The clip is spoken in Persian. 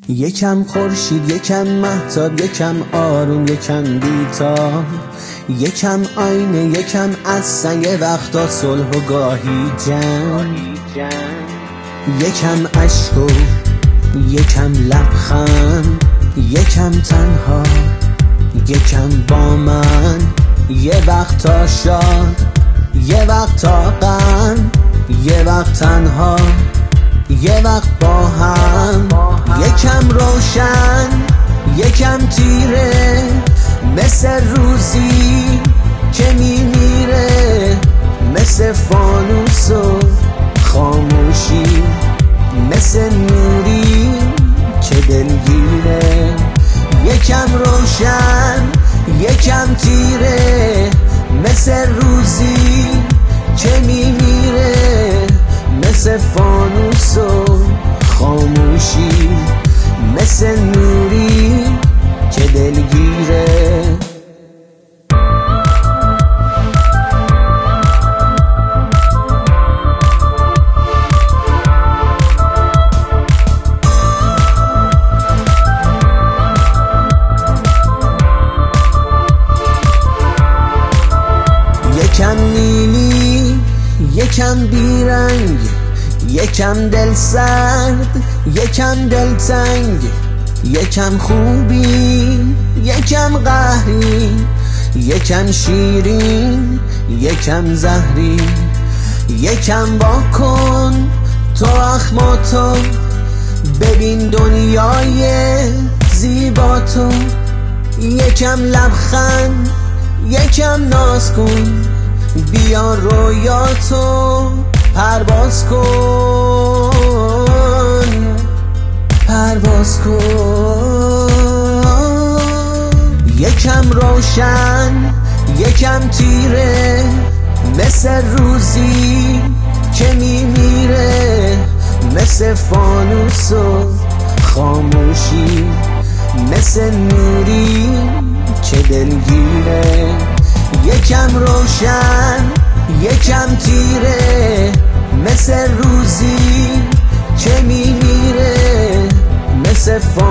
یکم خورشید، یکم مهتاب، یکم آروم، یکم بیتاب، یکم آینه، یکم از سنگ وقتا صلح و گاهی جنگ، یکم عشق و یکم لبخند، یکم تنها، یکم با من، یه وقتا شاد، یه وقتا غم، یه وقت تنها، یه وقت با هم، یکم روشن، یکم تیره، مثل روزی که میمیره، مثل فانوس و خاموشی، مثل نوری که دلگیره، یکم روشن، یکم تیره، مثل روزی که میمیره، مثل فانوس و خاموشی، مثل نوری که دلگیره. یکم نیلی، یکم بیرنگ، یکم دل سرد، یکم دل تنگ، یکم خوبی، یکم قهری، یکم شیرین، یکم زهری، یکم واکن تو اخماتو، ببین دنیای زیبا تو، یکم لبخند، یکم ناز کن، بیا رویاتو پرواز کن، پرواز کن. یکم روشن، یکم تیره، مثل روزی که میمیره، مثل فانوس و خاموشی، مثل نوری که دلگیره، یکم روشن، یکم تیره، مثل روزی که میمیره، مثل